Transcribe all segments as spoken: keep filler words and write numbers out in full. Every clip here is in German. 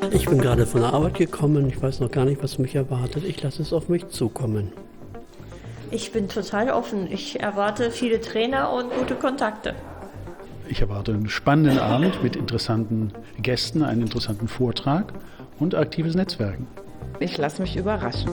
Ich bin gerade von der Arbeit gekommen. Ich weiß noch gar nicht, was mich erwartet. Ich lasse es auf mich zukommen. Ich bin total offen. Ich erwarte viele Trainer und gute Kontakte. Ich erwarte einen spannenden Abend mit interessanten Gästen, einen interessanten Vortrag und aktives Netzwerken. Ich lasse mich überraschen.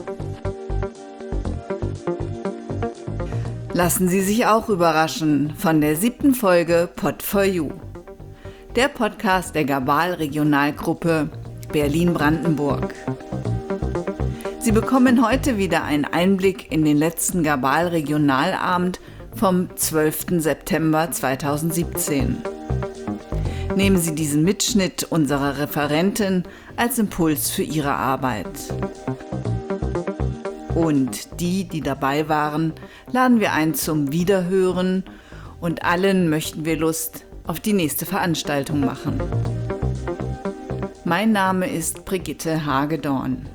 Lassen Sie sich auch überraschen von der siebten Folge Pod for You. Der Podcast der Gabal Regionalgruppe Berlin-Brandenburg. Sie bekommen heute wieder einen Einblick in den letzten Gabal Regionalabend vom zwölften September zweitausendsiebzehn. Nehmen Sie diesen Mitschnitt unserer Referentin als Impuls für Ihre Arbeit. Und die, die dabei waren, laden wir ein zum Wiederhören und allen möchten wir Lust auf die nächste Veranstaltung machen. Mein Name ist Brigitte Hagedorn.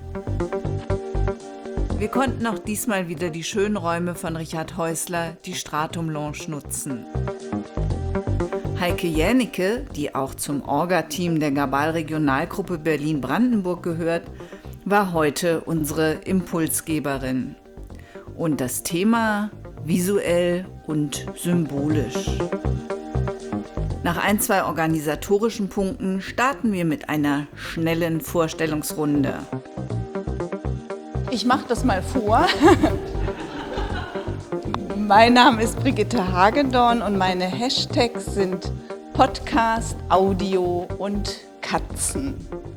Wir konnten auch diesmal wieder die schönen Räume von Richard Häusler, die Stratum Lounge, nutzen. Heike Jänicke, die auch zum Orga-Team der Gabal Regionalgruppe Berlin-Brandenburg gehört, war heute unsere Impulsgeberin. Und das Thema visuell und symbolisch. Nach ein, zwei organisatorischen Punkten starten wir mit einer schnellen Vorstellungsrunde. Ich mache das mal vor. Mein Name ist Brigitte Hagedorn und meine Hashtags sind Podcast, Audio und Katzen.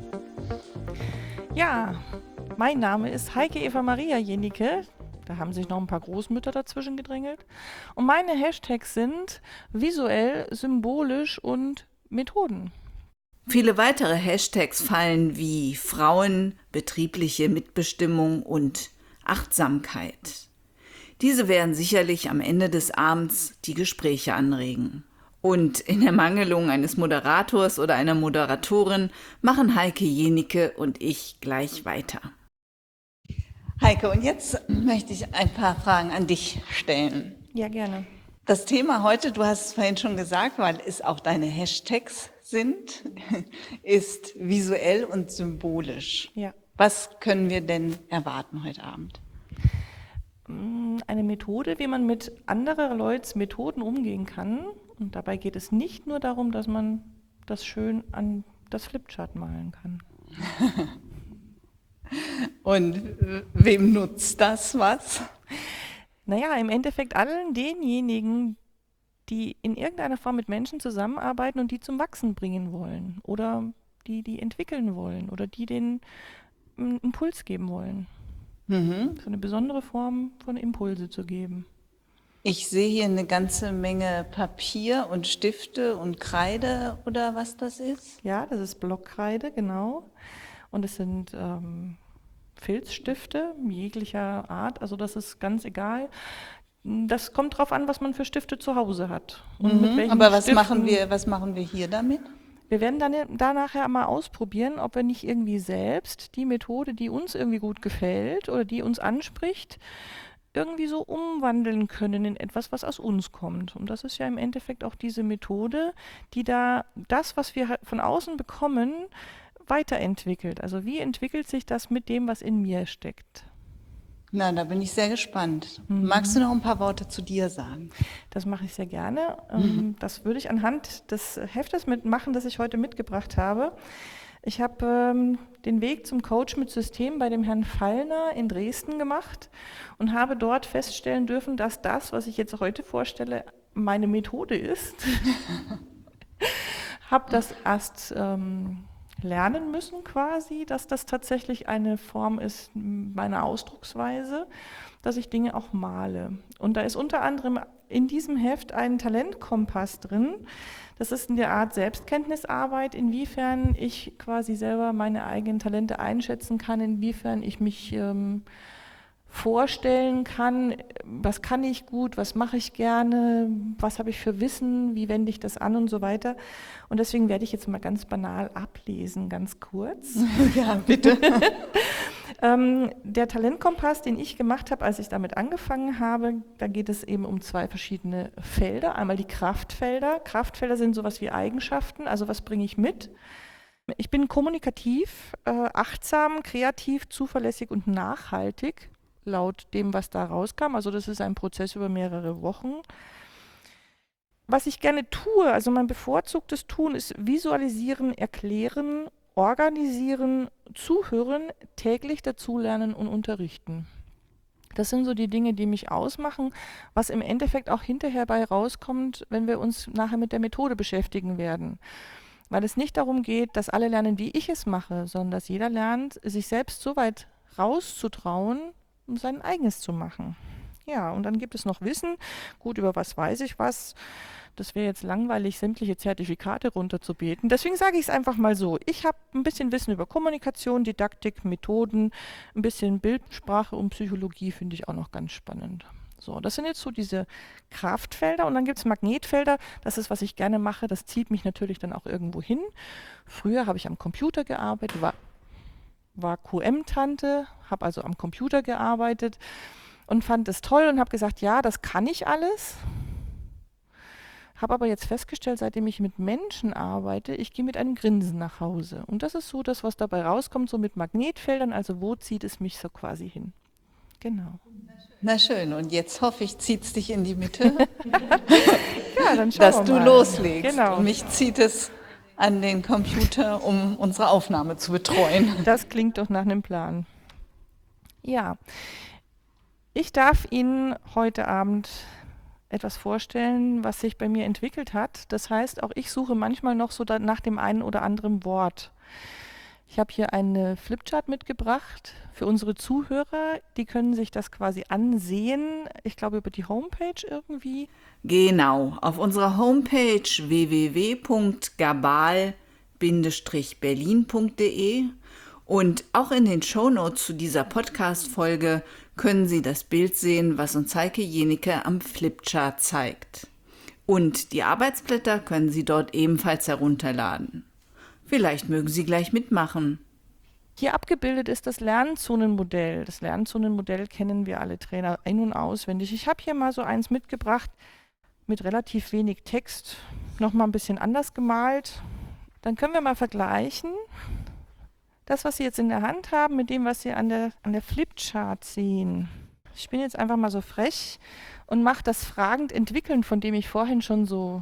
Ja, mein Name ist Heike Eva Maria Jänicke. Da haben sich noch ein paar Großmütter dazwischen gedrängelt. Und meine Hashtags sind visuell, symbolisch und Methoden. Viele weitere Hashtags fallen wie Frauen, betriebliche Mitbestimmung und Achtsamkeit. Diese werden sicherlich am Ende des Abends die Gespräche anregen. Und in Ermangelung eines Moderators oder einer Moderatorin machen Heike Jänicke und ich gleich weiter. Heike, und jetzt möchte ich ein paar Fragen an dich stellen. Ja, gerne. Das Thema heute, du hast es vorhin schon gesagt, weil es auch deine Hashtags sind, ist visuell und symbolisch. Ja. Was können wir denn erwarten heute Abend? Eine Methode, wie man mit anderen Leuts Methoden umgehen kann. Und dabei geht es nicht nur darum, dass man das schön an das Flipchart malen kann. Und wem nutzt das was? Naja, im Endeffekt allen denjenigen, die in irgendeiner Form mit Menschen zusammenarbeiten und die zum Wachsen bringen wollen oder die die entwickeln wollen oder die den einen Impuls geben wollen. Mhm. So eine besondere Form von Impulse zu geben. Ich sehe hier eine ganze Menge Papier und Stifte und Kreide oder was das ist. Ja, das ist Blockkreide, genau. Und es sind ähm, Filzstifte jeglicher Art, also das ist ganz egal. Das kommt drauf an, was man für Stifte zu Hause hat. Und Mhm. mit welchen Aber was Stiften, machen wir, was machen wir hier damit? Wir werden dann da nachher mal ausprobieren, ob wir nicht irgendwie selbst die Methode, die uns irgendwie gut gefällt oder die uns anspricht, irgendwie so umwandeln können in etwas, was aus uns kommt. Und das ist ja im Endeffekt auch diese Methode, die da das, was wir von außen bekommen, weiterentwickelt. Also wie entwickelt sich das mit dem, was in mir steckt? Na, da bin ich sehr gespannt. Mhm. Magst du noch ein paar Worte zu dir sagen? Das mache ich sehr gerne. Mhm. Ähm, das würde ich anhand des Heftes mitmachen, das ich heute mitgebracht habe. Ich habe ähm, den Weg zum Coach mit System bei dem Herrn Fallner in Dresden gemacht und habe dort feststellen dürfen, dass das, was ich jetzt heute vorstelle, meine Methode ist. Habe das erst ähm, lernen müssen quasi, dass das tatsächlich eine Form ist meiner Ausdrucksweise, dass ich Dinge auch male. Und da ist unter anderem in diesem Heft ein Talentkompass drin. Das ist in der Art Selbstkenntnisarbeit, inwiefern ich quasi selber meine eigenen Talente einschätzen kann, inwiefern ich mich ähm, vorstellen kann, was kann ich gut, was mache ich gerne, was habe ich für Wissen, wie wende ich das an und so weiter. Und deswegen werde ich jetzt mal ganz banal ablesen, ganz kurz. Ja, bitte. ähm, der Talentkompass, den ich gemacht habe, als ich damit angefangen habe, da geht es eben um zwei verschiedene Felder. Einmal die Kraftfelder. Kraftfelder sind sowas wie Eigenschaften, also was bringe ich mit? Ich bin kommunikativ, äh, achtsam, kreativ, zuverlässig und nachhaltig, laut dem, was da rauskam. Also das ist ein Prozess über mehrere Wochen. Was ich gerne tue, also mein bevorzugtes Tun, ist visualisieren, erklären, organisieren, zuhören, täglich dazulernen und unterrichten. Das sind so die Dinge, die mich ausmachen, was im Endeffekt auch hinterher bei rauskommt, wenn wir uns nachher mit der Methode beschäftigen werden. Weil es nicht darum geht, dass alle lernen, wie ich es mache, sondern dass jeder lernt, sich selbst so weit rauszutrauen, um sein eigenes zu machen. Ja, und dann gibt es noch Wissen. Gut, über was weiß ich was? Das wäre jetzt langweilig, sämtliche Zertifikate runterzubeten. Deswegen sage ich es einfach mal so. Ich habe ein bisschen Wissen über Kommunikation, Didaktik, Methoden, ein bisschen Bildsprache und Psychologie finde ich auch noch ganz spannend. So, das sind jetzt so diese Kraftfelder und dann gibt es Magnetfelder. Das ist, was ich gerne mache. Das zieht mich natürlich dann auch irgendwo hin. Früher habe ich am Computer gearbeitet, war, war Q M-Tante, habe also am Computer gearbeitet und fand es toll und habe gesagt, ja, das kann ich alles. Habe aber jetzt festgestellt, seitdem ich mit Menschen arbeite, ich gehe mit einem Grinsen nach Hause. Und das ist so das, was dabei rauskommt, so mit Magnetfeldern. Also wo zieht es mich so quasi hin? Genau. Na schön, und jetzt hoffe ich, zieht es dich in die Mitte, Ja, dann schauen dass wir du mal. loslegst. Genau. Und mich zieht es an den Computer, um unsere Aufnahme zu betreuen. Das klingt doch nach einem Plan. Ja, ich darf Ihnen heute Abend etwas vorstellen, was sich bei mir entwickelt hat. Das heißt, auch ich suche manchmal noch so da nach dem einen oder anderen Wort. Ich habe hier eine Flipchart mitgebracht für unsere Zuhörer. Die können sich das quasi ansehen. Ich glaube über die Homepage irgendwie. Genau, auf unserer Homepage w w w punkt gabal Bindestrich berlin punkt de und auch in den Shownotes zu dieser Podcast-Folge können Sie das Bild sehen, was uns Heike Jenicke am Flipchart zeigt. Und die Arbeitsblätter können Sie dort ebenfalls herunterladen. Vielleicht mögen Sie gleich mitmachen. Hier abgebildet ist das Lernzonenmodell. Das Lernzonenmodell kennen wir alle Trainer ein- und auswendig. Ich habe hier mal so eins mitgebracht mit relativ wenig Text, nochmal ein bisschen anders gemalt. Dann können wir mal vergleichen, das, was Sie jetzt in der Hand haben, mit dem, was Sie an der, an der Flipchart sehen. Ich bin jetzt einfach mal so frech und mache das fragend entwickeln, von dem ich vorhin schon so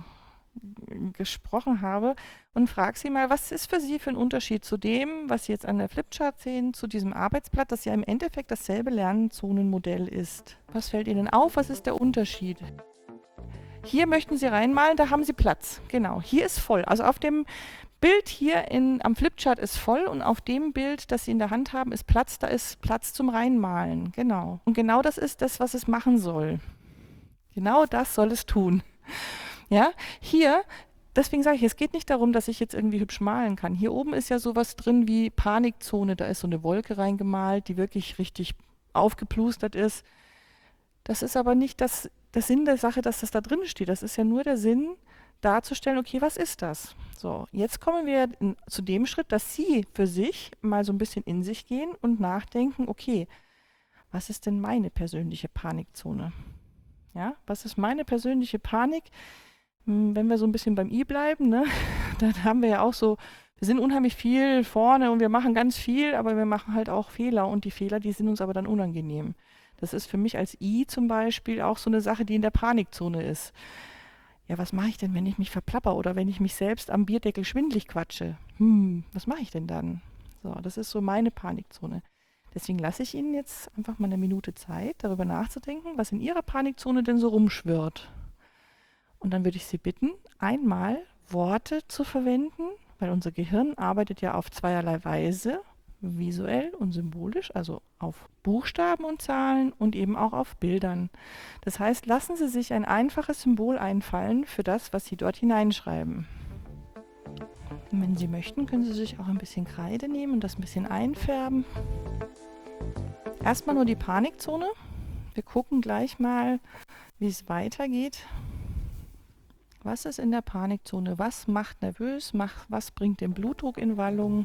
gesprochen habe, und frage Sie mal, was ist für Sie für ein Unterschied zu dem, was Sie jetzt an der Flipchart sehen, zu diesem Arbeitsblatt, das ja im Endeffekt dasselbe Lernzonenmodell ist. Was fällt Ihnen auf? Was ist der Unterschied? Hier möchten Sie reinmalen, da haben Sie Platz. Genau, hier ist voll. Also auf dem Bild hier in, am Flipchart ist voll und auf dem Bild, das Sie in der Hand haben, ist Platz, da ist Platz zum Reinmalen. Genau. Und genau das ist das, was es machen soll. Genau das soll es tun. Ja, hier, deswegen sage ich, es geht nicht darum, dass ich jetzt irgendwie hübsch malen kann. Hier oben ist ja sowas drin wie Panikzone, da ist so eine Wolke reingemalt, die wirklich richtig aufgeplustert ist. Das ist aber nicht das, der Sinn der Sache, dass das da drin steht. Das ist ja nur der Sinn, darzustellen, okay, was ist das? So, jetzt kommen wir in, zu dem Schritt, dass Sie für sich mal so ein bisschen in sich gehen und nachdenken, okay, was ist denn meine persönliche Panikzone? Ja, was ist meine persönliche Panik? Wenn wir so ein bisschen beim I bleiben, ne, dann haben wir ja auch so, wir sind unheimlich viel vorne und wir machen ganz viel, aber wir machen halt auch Fehler und die Fehler, die sind uns aber dann unangenehm. Das ist für mich als I zum Beispiel auch so eine Sache, die in der Panikzone ist. Ja, was mache ich denn, wenn ich mich verplapper oder wenn ich mich selbst am Bierdeckel schwindelig quatsche? Hm, was mache ich denn dann? So, das ist so meine Panikzone. Deswegen lasse ich Ihnen jetzt einfach mal eine Minute Zeit, darüber nachzudenken, was in Ihrer Panikzone denn so rumschwirrt. Und dann würde ich Sie bitten, einmal Worte zu verwenden, weil unser Gehirn arbeitet ja auf zweierlei Weise, visuell und symbolisch, also auf Buchstaben und Zahlen und eben auch auf Bildern. Das heißt, lassen Sie sich ein einfaches Symbol einfallen für das, was Sie dort hineinschreiben. Und wenn Sie möchten, können Sie sich auch ein bisschen Kreide nehmen und das ein bisschen einfärben. Erstmal nur die Panikzone. Wir gucken gleich mal, wie es weitergeht. Was ist in der Panikzone? Was macht nervös? Was bringt den Blutdruck in Wallung?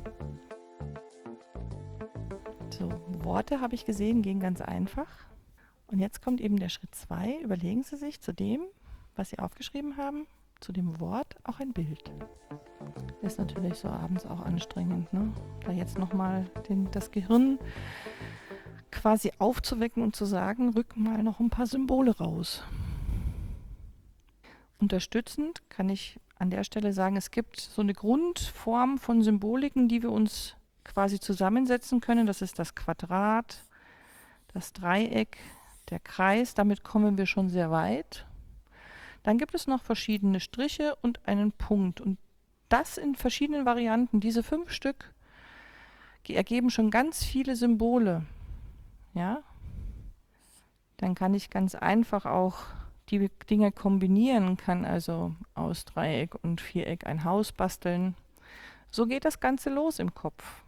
So, Worte habe ich gesehen, gehen ganz einfach. Und jetzt kommt eben der Schritt zwei. Überlegen Sie sich zu dem, was Sie aufgeschrieben haben, zu dem Wort auch ein Bild. Ist natürlich so abends auch anstrengend, ne? Da jetzt nochmal das Gehirn quasi aufzuwecken und zu sagen, rück mal noch ein paar Symbole raus. Unterstützend kann ich an der Stelle sagen, es gibt so eine Grundform von Symboliken, die wir uns quasi zusammensetzen können. Das ist das Quadrat, das Dreieck, der Kreis. Damit kommen wir schon sehr weit. Dann gibt es noch verschiedene Striche und einen Punkt. Und das in verschiedenen Varianten, diese fünf Stück, ergeben schon ganz viele Symbole. Ja? Dann kann ich ganz einfach auch die Dinge kombinieren, kann also aus Dreieck und Viereck ein Haus basteln. So geht das Ganze los im Kopf.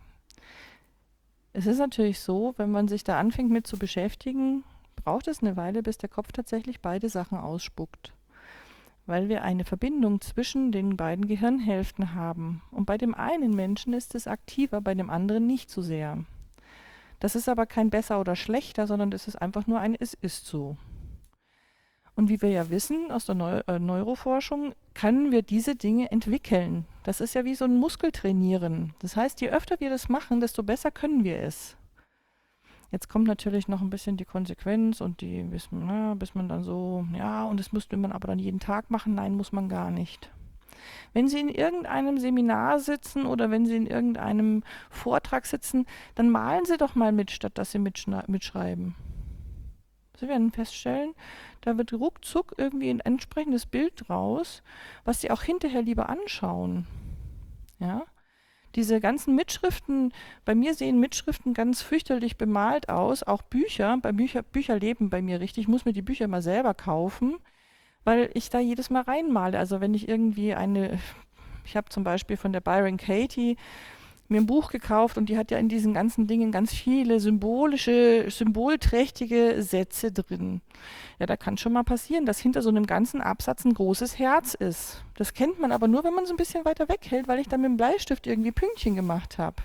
Es ist natürlich so, wenn man sich da anfängt mit zu beschäftigen, braucht es eine Weile, bis der Kopf tatsächlich beide Sachen ausspuckt. Weil wir eine Verbindung zwischen den beiden Gehirnhälften haben. Und bei dem einen Menschen ist es aktiver, bei dem anderen nicht so sehr. Das ist aber kein besser oder schlechter, sondern das ist einfach nur ein Es ist so. Und wie wir ja wissen aus der Neu- äh, Neuroforschung, können wir diese Dinge entwickeln. Das ist ja wie so ein Muskeltrainieren. Das heißt, je öfter wir das machen, desto besser können wir es. Jetzt kommt natürlich noch ein bisschen die Konsequenz und die, bis, na, bis man dann so, ja, und das müsste man aber dann jeden Tag machen. Nein, muss man gar nicht. Wenn Sie in irgendeinem Seminar sitzen oder wenn Sie in irgendeinem Vortrag sitzen, dann malen Sie doch mal mit, statt dass Sie mitschna- mitschreiben. Sie werden feststellen, da wird ruckzuck irgendwie ein entsprechendes Bild raus, was Sie auch hinterher lieber anschauen. Ja? Diese ganzen Mitschriften, bei mir sehen Mitschriften ganz fürchterlich bemalt aus, auch Bücher, bei Bücher, Bücher leben bei mir richtig, ich muss mir die Bücher mal selber kaufen, weil ich da jedes Mal reinmale. Also wenn ich irgendwie eine, ich habe zum Beispiel von der Byron Katie mir ein Buch gekauft und die hat ja in diesen ganzen Dingen ganz viele symbolische, symbolträchtige Sätze drin. Ja, da kann schon mal passieren, dass hinter so einem ganzen Absatz ein großes Herz ist. Das kennt man aber nur, wenn man es ein bisschen weiter weghält, weil ich dann mit dem Bleistift irgendwie Pünktchen gemacht habe.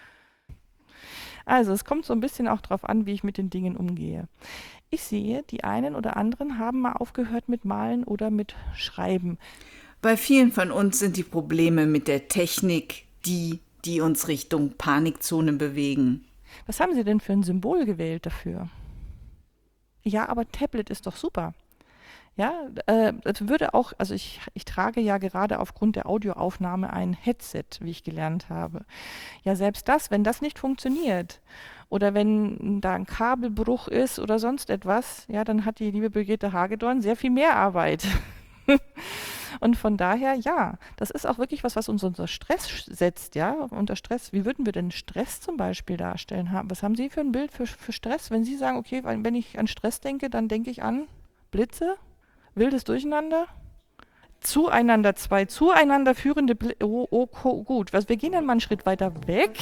Also es kommt so ein bisschen auch darauf an, wie ich mit den Dingen umgehe. Ich sehe, die einen oder anderen haben mal aufgehört mit Malen oder mit Schreiben. Bei vielen von uns sind die Probleme mit der Technik die, die uns Richtung Panikzone bewegen. Was haben Sie denn für ein Symbol gewählt dafür? Ja, aber Tablet ist doch super. Ja, äh, das würde auch, also ich, ich trage ja gerade aufgrund der Audioaufnahme ein Headset, wie ich gelernt habe. Ja, selbst das, wenn das nicht funktioniert oder wenn da ein Kabelbruch ist oder sonst etwas, ja, dann hat die liebe Brigitte Hagedorn sehr viel mehr Arbeit. Und von daher, ja, das ist auch wirklich was, was uns unter Stress setzt, ja, unter Stress. Wie würden wir denn Stress zum Beispiel darstellen? Was haben Sie für ein Bild für, für Stress? Wenn Sie sagen, okay, wenn ich an Stress denke, dann denke ich an Blitze, wildes Durcheinander, zueinander zwei, zueinander führende Blitze. Oh, oh, oh, gut, wir gehen dann mal einen Schritt weiter weg.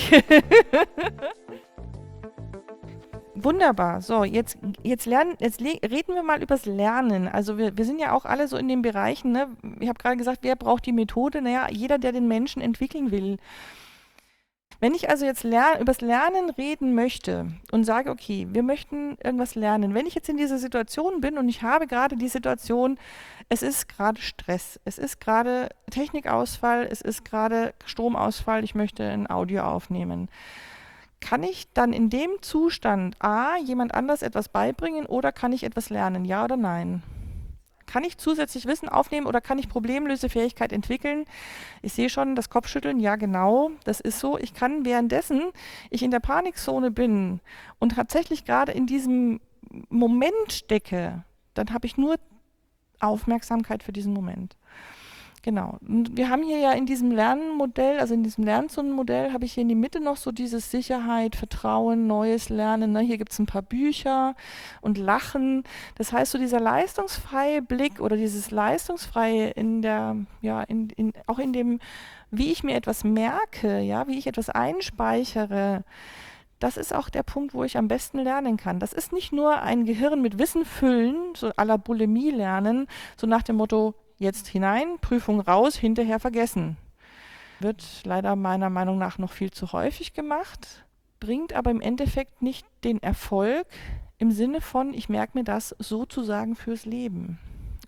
Wunderbar. So, jetzt, jetzt, lernen, jetzt le- reden wir mal übers Lernen. Also wir, wir sind ja auch alle so in den Bereichen, ne? Ich habe gerade gesagt, wer braucht die Methode? Naja, jeder, der den Menschen entwickeln will. Wenn ich also jetzt ler- übers Lernen reden möchte und sage, okay, wir möchten irgendwas lernen. Wenn ich jetzt in dieser Situation bin und ich habe gerade die Situation, es ist gerade Stress, es ist gerade Technikausfall, es ist gerade Stromausfall, ich möchte ein Audio aufnehmen. Kann ich dann in dem Zustand A, jemand anders etwas beibringen oder kann ich etwas lernen? Ja oder nein? Kann ich zusätzlich Wissen aufnehmen oder kann ich Problemlösefähigkeit entwickeln? Ich sehe schon das Kopfschütteln, ja genau, das ist so. Ich kann währenddessen ich in der Panikzone bin und tatsächlich gerade in diesem Moment stecke, dann habe ich nur Aufmerksamkeit für diesen Moment. Genau. Und wir haben hier ja in diesem Lernmodell, also in diesem Lernzonenmodell, habe ich hier in die Mitte noch so dieses Sicherheit, Vertrauen, neues Lernen. Ne? Hier gibt es ein paar Bücher und Lachen. Das heißt, so dieser leistungsfreie Blick oder dieses leistungsfreie in der, ja, in, in, auch in dem, wie ich mir etwas merke, ja, wie ich etwas einspeichere, das ist auch der Punkt, wo ich am besten lernen kann. Das ist nicht nur ein Gehirn mit Wissen füllen, so à la Bulimie lernen, so nach dem Motto, jetzt hinein, Prüfung raus, hinterher vergessen. Wird leider meiner Meinung nach noch viel zu häufig gemacht, bringt aber im Endeffekt nicht den Erfolg im Sinne von, ich merke mir das sozusagen fürs Leben.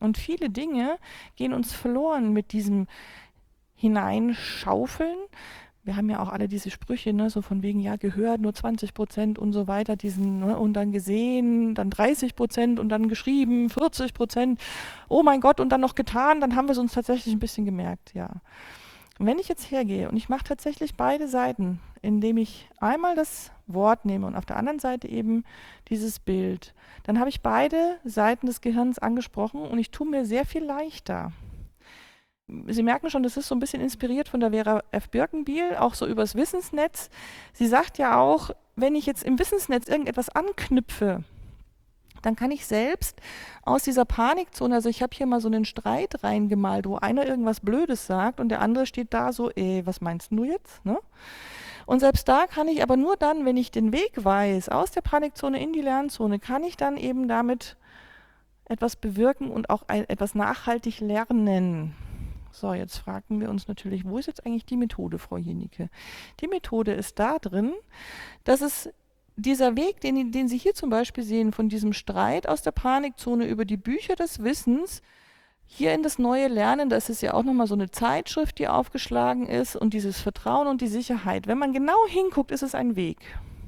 Und viele Dinge gehen uns verloren mit diesem Hineinschaufeln. Wir haben ja auch alle diese Sprüche, ne, so von wegen, ja, gehört nur zwanzig Prozent und so weiter, diesen, ne, und dann gesehen, dann dreißig Prozent und dann geschrieben, vierzig Prozent, oh mein Gott, und dann noch getan, dann haben wir es uns tatsächlich ein bisschen gemerkt, ja. Und wenn ich jetzt hergehe und ich mache tatsächlich beide Seiten, indem ich einmal das Wort nehme und auf der anderen Seite eben dieses Bild, dann habe ich beide Seiten des Gehirns angesprochen und ich tue mir sehr viel leichter. Sie merken schon, das ist so ein bisschen inspiriert von der Vera F. Birkenbiel, auch so übers Wissensnetz. Sie sagt ja auch, wenn ich jetzt im Wissensnetz irgendetwas anknüpfe, dann kann ich selbst aus dieser Panikzone, also ich habe hier mal so einen Streit reingemalt, wo einer irgendwas Blödes sagt und der andere steht da so, ey, was meinst du jetzt? Ne? Und selbst da kann ich aber nur dann, wenn ich den Weg weiß, aus der Panikzone in die Lernzone, kann ich dann eben damit etwas bewirken und auch ein, etwas nachhaltig lernen. So, jetzt fragen wir uns natürlich, wo ist jetzt eigentlich die Methode, Frau Jenicke? Die Methode ist da drin, dass es dieser Weg, den, den Sie hier zum Beispiel sehen, von diesem Streit aus der Panikzone über die Bücher des Wissens, hier in das neue Lernen, das ist ja auch nochmal so eine Zeitschrift, die aufgeschlagen ist, und dieses Vertrauen und die Sicherheit. Wenn man genau hinguckt, ist es ein Weg.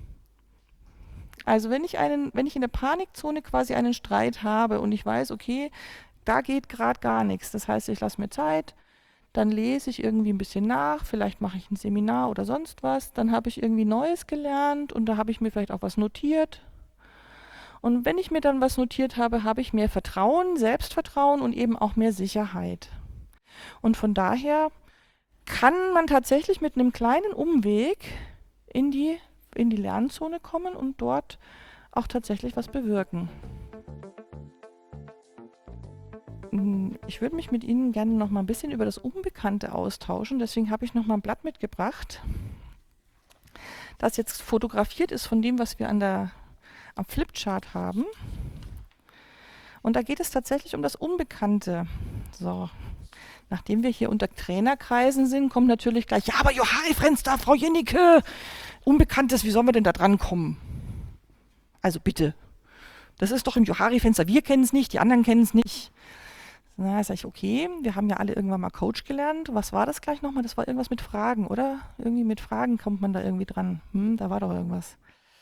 Also wenn ich, einen, wenn ich in der Panikzone quasi einen Streit habe und ich weiß, okay, da geht gerade gar nichts. Das heißt, ich lasse mir Zeit, dann lese ich irgendwie ein bisschen nach, vielleicht mache ich ein Seminar oder sonst was, dann habe ich irgendwie Neues gelernt und da habe ich mir vielleicht auch was notiert. Und wenn ich mir dann was notiert habe, habe ich mehr Vertrauen, Selbstvertrauen und eben auch mehr Sicherheit. Und von daher kann man tatsächlich mit einem kleinen Umweg in die, in die Lernzone kommen und dort auch tatsächlich was bewirken. Ich würde mich mit Ihnen gerne noch mal ein bisschen über das Unbekannte austauschen. Deswegen habe ich noch mal ein Blatt mitgebracht, das jetzt fotografiert ist von dem, was wir an der, am Flipchart haben. Und da geht es tatsächlich um das Unbekannte. So, nachdem wir hier unter Trainerkreisen sind, kommt natürlich gleich, ja, aber Johari-Fenster, Frau Jenicke, Unbekanntes, wie sollen wir denn da dran kommen? Also bitte, das ist doch im Johari-Fenster, wir kennen es nicht, die anderen kennen es nicht. Na, sag ich, okay, wir haben ja alle irgendwann mal Coach gelernt. Was war das gleich nochmal? Das war irgendwas mit Fragen, oder? Irgendwie mit Fragen kommt man da irgendwie dran. Hm, da war doch irgendwas.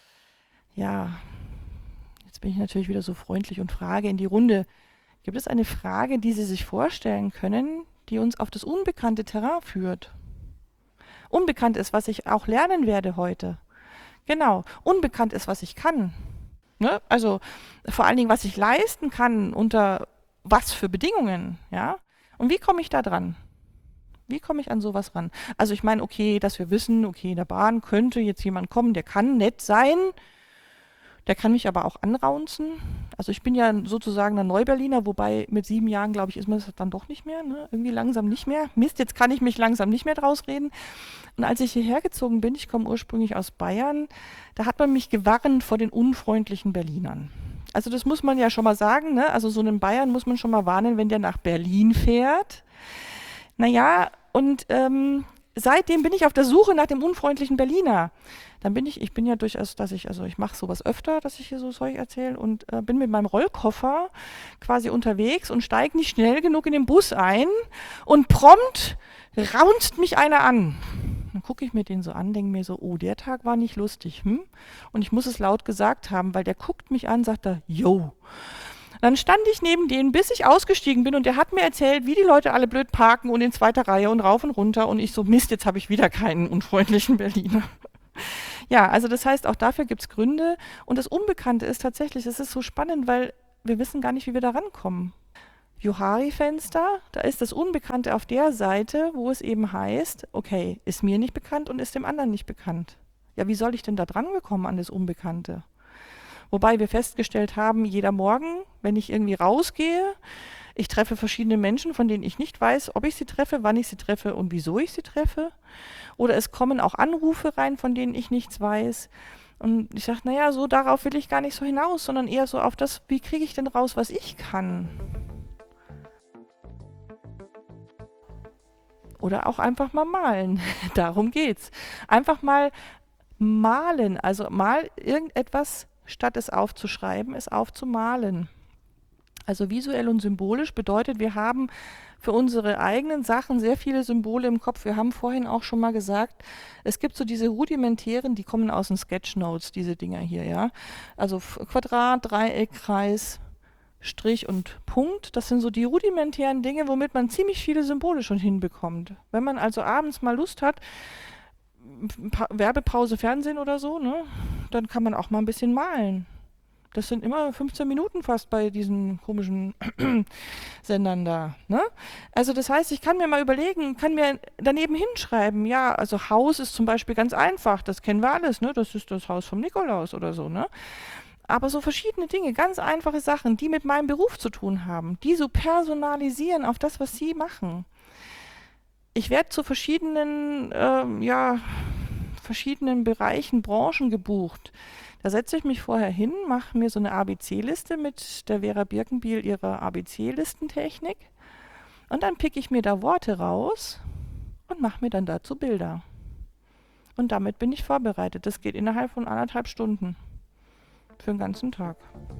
Ja, jetzt bin ich natürlich wieder so freundlich und frage in die Runde. Gibt es eine Frage, die Sie sich vorstellen können, die uns auf das unbekannte Terrain führt? Unbekannt ist, was ich auch lernen werde heute. Genau, unbekannt ist, was ich kann. Ne? Also vor allen Dingen, was ich leisten kann unter was für Bedingungen, ja? Und wie komme ich da dran? Wie komme ich an sowas ran? Also ich meine, okay, dass wir wissen, okay, in der Bahn könnte jetzt jemand kommen, der kann nett sein, der kann mich aber auch anraunzen. Also ich bin ja sozusagen ein Neuberliner, wobei mit sieben Jahren, glaube ich, ist man das dann doch nicht mehr, ne? Irgendwie langsam nicht mehr. Mist, jetzt kann ich mich langsam nicht mehr draus reden. Und als ich hierher gezogen bin, ich komme ursprünglich aus Bayern, da hat man mich gewarnt vor den unfreundlichen Berlinern. Also das muss man ja schon mal sagen, ne? Also so einen Bayern muss man schon mal warnen, wenn der nach Berlin fährt. Naja, und ähm, seitdem bin ich auf der Suche nach dem unfreundlichen Berliner. Dann bin ich, ich bin ja durchaus, dass ich, also ich mache sowas öfter, dass ich hier so Zeug erzähle und äh, bin mit meinem Rollkoffer quasi unterwegs und steige nicht schnell genug in den Bus ein und prompt raunzt mich einer an. Dann gucke ich mir den so an, denke mir so, oh, der Tag war nicht lustig. Hm? Und ich muss es laut gesagt haben, weil der guckt mich an, sagt er, yo. Dann stand ich neben denen, bis ich ausgestiegen bin und der hat mir erzählt, wie die Leute alle blöd parken und in zweiter Reihe und rauf und runter und ich so, Mist, jetzt habe ich wieder keinen unfreundlichen Berliner. Ja, also das heißt, auch dafür gibt es Gründe und das Unbekannte ist tatsächlich, es ist so spannend, weil wir wissen gar nicht, wie wir da rankommen. Johari-Fenster, da ist das Unbekannte auf der Seite, wo es eben heißt, okay, ist mir nicht bekannt und ist dem anderen nicht bekannt. Ja, wie soll ich denn da dran bekommen an das Unbekannte? Wobei wir festgestellt haben, jeder Morgen, wenn ich irgendwie rausgehe, ich treffe verschiedene Menschen, von denen ich nicht weiß, ob ich sie treffe, wann ich sie treffe und wieso ich sie treffe. Oder es kommen auch Anrufe rein, von denen ich nichts weiß. Und ich sage, naja, so darauf will ich gar nicht so hinaus, sondern eher so auf das, wie kriege ich denn raus, was ich kann? Oder auch einfach mal malen. Darum geht's. Einfach mal malen, also mal irgendetwas, statt es aufzuschreiben, es aufzumalen. Also visuell und symbolisch bedeutet, wir haben für unsere eigenen Sachen sehr viele Symbole im Kopf. Wir haben vorhin auch schon mal gesagt, es gibt so diese rudimentären, die kommen aus den Sketchnotes, diese Dinger hier, ja. Also Quadrat, Dreieck, Kreis, Strich und Punkt. Das sind so die rudimentären Dinge, womit man ziemlich viele Symbole schon hinbekommt. Wenn man also abends mal Lust hat, Pa- Werbepause Fernsehen oder so, ne, dann kann man auch mal ein bisschen malen. Das sind immer fünfzehn Minuten fast bei diesen komischen Sendern da. Ne? Also das heißt, ich kann mir mal überlegen, kann mir daneben hinschreiben, ja, also Haus ist zum Beispiel ganz einfach, das kennen wir alles, ne? Das ist das Haus vom Nikolaus oder so. Ne? Aber so verschiedene Dinge, ganz einfache Sachen, die mit meinem Beruf zu tun haben, die so personalisieren auf das, was Sie machen. Ich werde zu verschiedenen, ähm, ja, verschiedenen Bereichen, Branchen gebucht. Da setze ich mich vorher hin, mache mir so eine A B C-Liste mit der Vera Birkenbiel ihrer A B C-Listentechnik und dann picke ich mir da Worte raus und mache mir dann dazu Bilder. Und damit bin ich vorbereitet. Das geht innerhalb von anderthalb Stunden für den ganzen Tag.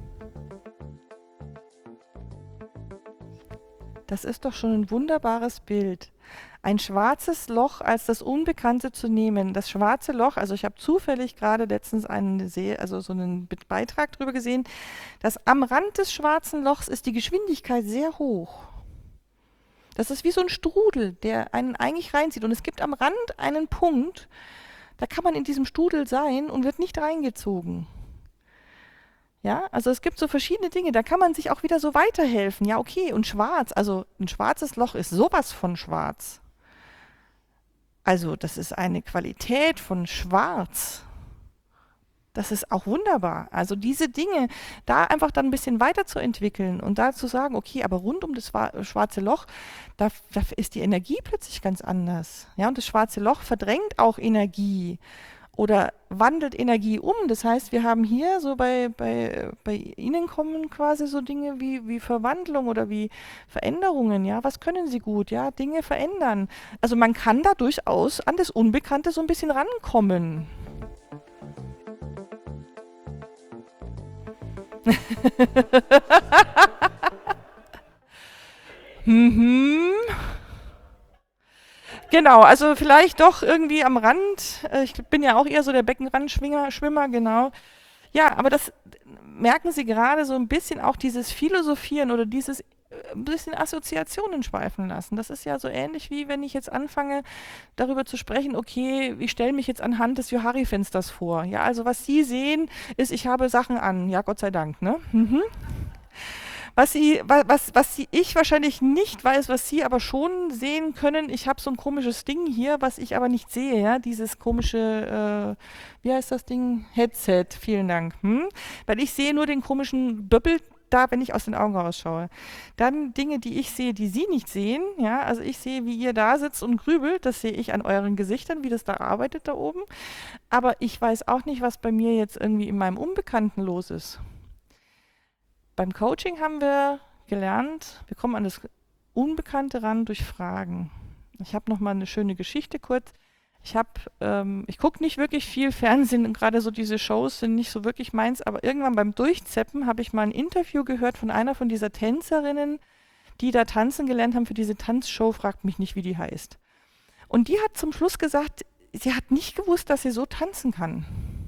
Das ist doch schon ein wunderbares Bild. Ein schwarzes Loch als das Unbekannte zu nehmen. Das schwarze Loch, also ich habe zufällig gerade letztens einen, See, also so einen Beitrag darüber gesehen, dass am Rand des schwarzen Lochs ist die Geschwindigkeit sehr hoch. Das ist wie so ein Strudel, der einen eigentlich reinzieht. Und es gibt am Rand einen Punkt, da kann man in diesem Strudel sein und wird nicht reingezogen. Ja, also es gibt so verschiedene Dinge, da kann man sich auch wieder so weiterhelfen. Ja, okay, und schwarz, also ein schwarzes Loch ist sowas von schwarz. Also das ist eine Qualität von schwarz. Das ist auch wunderbar. Also diese Dinge, da einfach dann ein bisschen weiterzuentwickeln und da zu sagen, okay, aber rund um das schwarze Loch, da, da ist die Energie plötzlich ganz anders. Ja, und das schwarze Loch verdrängt auch Energie oder wandelt Energie um. Das heißt, wir haben hier so bei, bei, bei Ihnen kommen quasi so Dinge wie, wie Verwandlung oder wie Veränderungen. Ja, was können Sie gut? Ja, Dinge verändern. Also man kann da durchaus an das Unbekannte so ein bisschen rankommen. mhm. Genau, also vielleicht doch irgendwie am Rand. Äh, Ich bin ja auch eher so der Beckenrandschwimmer, Schwimmer, genau. Ja, aber das merken Sie gerade so ein bisschen auch dieses Philosophieren oder dieses äh, ein bisschen Assoziationen schweifen lassen. Das ist ja so ähnlich wie wenn ich jetzt anfange, darüber zu sprechen, okay, ich stelle mich jetzt anhand des Johari-Fensters vor. Ja, also was Sie sehen, ist, ich habe Sachen an. Ja, Gott sei Dank, ne? Mhm. Was sie, wa- was, was sie, ich wahrscheinlich nicht weiß, was Sie aber schon sehen können, ich habe so ein komisches Ding hier, was ich aber nicht sehe, ja, dieses komische, äh, wie heißt das Ding? Headset, vielen Dank. Hm? Weil ich sehe nur den komischen Böppel da, wenn ich aus den Augen rausschaue. Dann Dinge, die ich sehe, die Sie nicht sehen, ja, also ich sehe, wie ihr da sitzt und grübelt, das sehe ich an euren Gesichtern, wie das da arbeitet da oben, aber ich weiß auch nicht, was bei mir jetzt irgendwie in meinem Unbekannten los ist. Beim Coaching haben wir gelernt, wir kommen an das Unbekannte ran durch Fragen. Ich habe noch mal eine schöne Geschichte kurz. Ich habe, ähm, ich gucke nicht wirklich viel Fernsehen und gerade so diese Shows sind nicht so wirklich meins, aber irgendwann beim Durchzeppen habe ich mal ein Interview gehört von einer von dieser Tänzerinnen, die da tanzen gelernt haben für diese Tanzshow, fragt mich nicht, wie die heißt. Und die hat zum Schluss gesagt, sie hat nicht gewusst, dass sie so tanzen kann.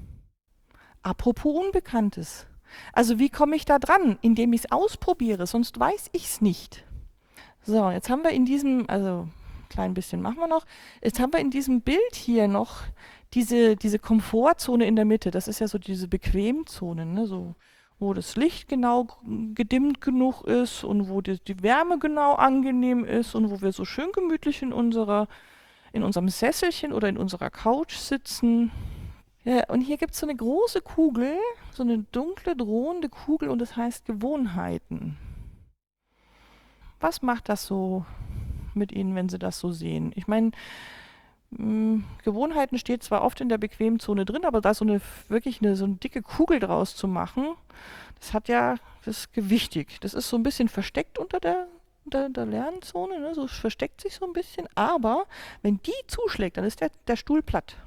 Apropos Unbekanntes. Also wie komme ich da dran? Indem ich es ausprobiere, sonst weiß ich es nicht. So, jetzt haben wir in diesem, also ein klein bisschen machen wir noch, jetzt haben wir in diesem Bild hier noch diese, diese Komfortzone in der Mitte. Das ist ja so diese Bequemzone, ne? So, wo das Licht genau gedimmt genug ist und wo die, die Wärme genau angenehm ist und wo wir so schön gemütlich in unserer, in unserem Sesselchen oder in unserer Couch sitzen. Ja, und hier gibt es so eine große Kugel, so eine dunkle, drohende Kugel und das heißt Gewohnheiten. Was macht das so mit Ihnen, wenn Sie das so sehen? Ich meine, Gewohnheiten steht zwar oft in der Bequemzone drin, aber da so eine wirklich eine, so eine dicke Kugel draus zu machen, das hat ja, das ist gewichtig. Das ist so ein bisschen versteckt unter der, unter der Lernzone, ne? So versteckt sich so ein bisschen, aber wenn die zuschlägt, dann ist der, der Stuhl platt.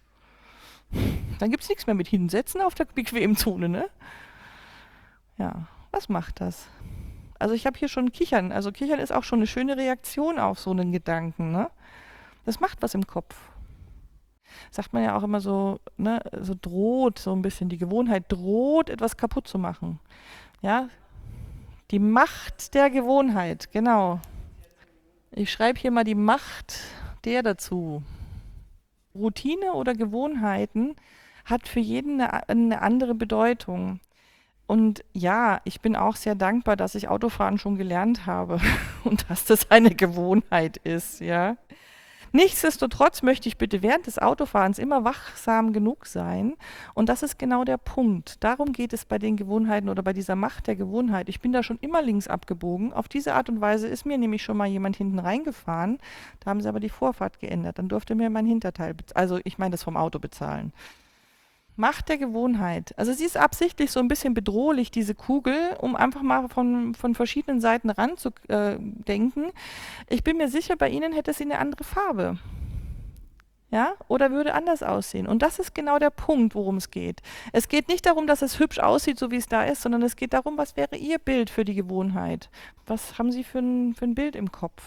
Dann gibt es nichts mehr mit hinsetzen auf der Bequemzone, ne? Ja, was macht das? Also ich habe hier schon Kichern. Also Kichern ist auch schon eine schöne Reaktion auf so einen Gedanken. Ne? Das macht was im Kopf. Sagt man ja auch immer so, ne, so droht so ein bisschen, die Gewohnheit droht, etwas kaputt zu machen. Ja, die Macht der Gewohnheit, genau. Ich schreibe hier mal die Macht der dazu. Routine oder Gewohnheiten hat für jeden eine, eine andere Bedeutung. Und ja, ich bin auch sehr dankbar, dass ich Autofahren schon gelernt habe und dass das eine Gewohnheit ist, ja. Nichtsdestotrotz möchte ich bitte während des Autofahrens immer wachsam genug sein. Und das ist genau der Punkt. Darum geht es bei den Gewohnheiten oder bei dieser Macht der Gewohnheit. Ich bin da schon immer links abgebogen. Auf diese Art und Weise ist mir nämlich schon mal jemand hinten reingefahren. Da haben sie aber die Vorfahrt geändert. Dann durfte mir mein Hinterteil, bez- also ich meine das vom Auto bezahlen. Macht der Gewohnheit. Also sie ist absichtlich so ein bisschen bedrohlich, diese Kugel, um einfach mal von, von verschiedenen Seiten ranzudenken. Ich bin mir sicher, bei Ihnen hätte sie eine andere Farbe. Ja, oder würde anders aussehen. Und das ist genau der Punkt, worum es geht. Es geht nicht darum, dass es hübsch aussieht, so wie es da ist, sondern es geht darum, was wäre Ihr Bild für die Gewohnheit? Was haben Sie für ein, für ein Bild im Kopf?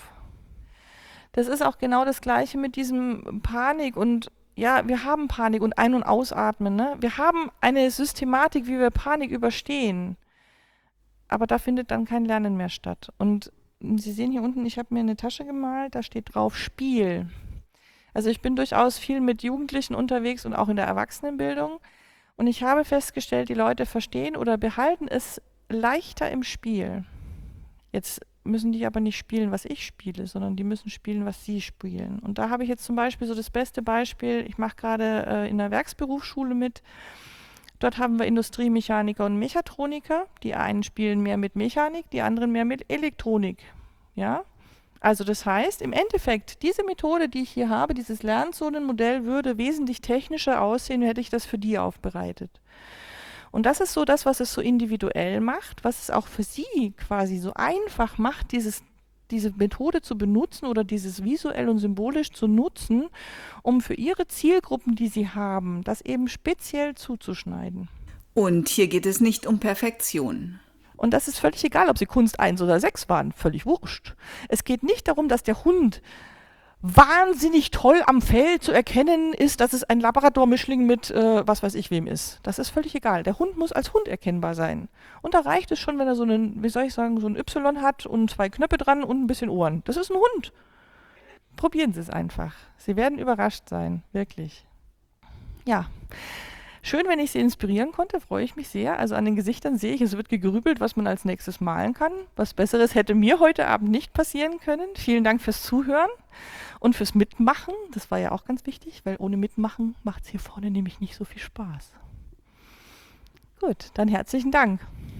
Das ist auch genau das Gleiche mit diesem Panik und ja, wir haben Panik und Ein- und Ausatmen. Ne? Wir haben eine Systematik, wie wir Panik überstehen. Aber da findet dann kein Lernen mehr statt. Und Sie sehen hier unten, ich habe mir eine Tasche gemalt, da steht drauf Spiel. Also ich bin durchaus viel mit Jugendlichen unterwegs und auch in der Erwachsenenbildung. Und ich habe festgestellt, die Leute verstehen oder behalten es leichter im Spiel. Jetzt müssen die aber nicht spielen, was ich spiele, sondern die müssen spielen, was sie spielen. Und da habe ich jetzt zum Beispiel so das beste Beispiel, ich mache gerade äh, in der Werksberufsschule mit, dort haben wir Industriemechaniker und Mechatroniker, die einen spielen mehr mit Mechanik, die anderen mehr mit Elektronik. Ja? Also das heißt, im Endeffekt, diese Methode, die ich hier habe, dieses Lernzonenmodell würde wesentlich technischer aussehen, hätte ich das für die aufbereitet. Und das ist so das, was es so individuell macht, was es auch für Sie quasi so einfach macht, dieses, diese Methode zu benutzen oder dieses visuell und symbolisch zu nutzen, um für Ihre Zielgruppen, die Sie haben, das eben speziell zuzuschneiden. Und hier geht es nicht um Perfektion. Und das ist völlig egal, ob Sie Kunst eins oder sechs waren, völlig wurscht. Es geht nicht darum, dass der Hund wahnsinnig toll am Fell zu erkennen ist, dass es ein Labrador-Mischling mit äh, was weiß ich wem ist. Das ist völlig egal. Der Hund muss als Hund erkennbar sein. Und da reicht es schon, wenn er so einen, wie soll ich sagen, so ein Y hat und zwei Knöpfe dran und ein bisschen Ohren. Das ist ein Hund. Probieren Sie es einfach. Sie werden überrascht sein, wirklich. Ja. Schön, wenn ich Sie inspirieren konnte, freue ich mich sehr. Also an den Gesichtern sehe ich, es wird gegrübelt, was man als nächstes malen kann. Was Besseres hätte mir heute Abend nicht passieren können. Vielen Dank fürs Zuhören und fürs Mitmachen. Das war ja auch ganz wichtig, weil ohne Mitmachen macht es hier vorne nämlich nicht so viel Spaß. Gut, dann herzlichen Dank.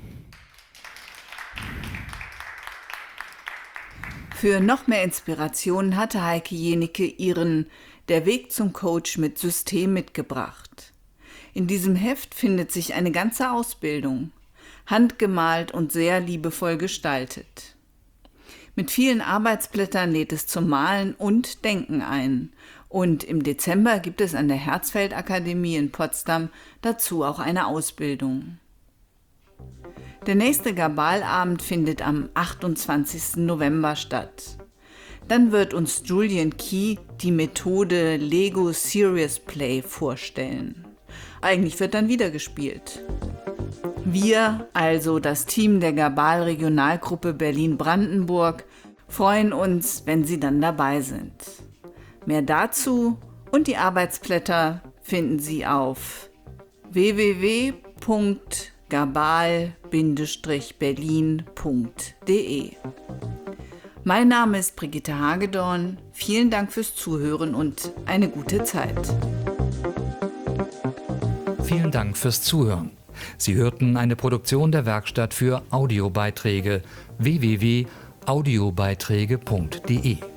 Für noch mehr Inspiration hatte Heike Jenicke ihren Der Weg zum Coach mit System mitgebracht. In diesem Heft findet sich eine ganze Ausbildung, handgemalt und sehr liebevoll gestaltet. Mit vielen Arbeitsblättern lädt es zum Malen und Denken ein. Und im Dezember gibt es an der Herzfeld-Akademie in Potsdam dazu auch eine Ausbildung. Der nächste Gabalabend findet am achtundzwanzigsten November statt. Dann wird uns Julian Key die Methode Lego Serious Play vorstellen. Eigentlich wird dann wieder gespielt. Wir, also das Team der Gabal Regionalgruppe Berlin-Brandenburg, freuen uns, wenn Sie dann dabei sind. Mehr dazu und die Arbeitsblätter finden Sie auf w w w punkt gabal Bindestrich berlin punkt d e. Mein Name ist Brigitte Hagedorn. Vielen Dank fürs Zuhören und eine gute Zeit. Vielen Dank fürs Zuhören. Sie hörten eine Produktion der Werkstatt für Audiobeiträge w w w punkt audiobeiträge punkt d e.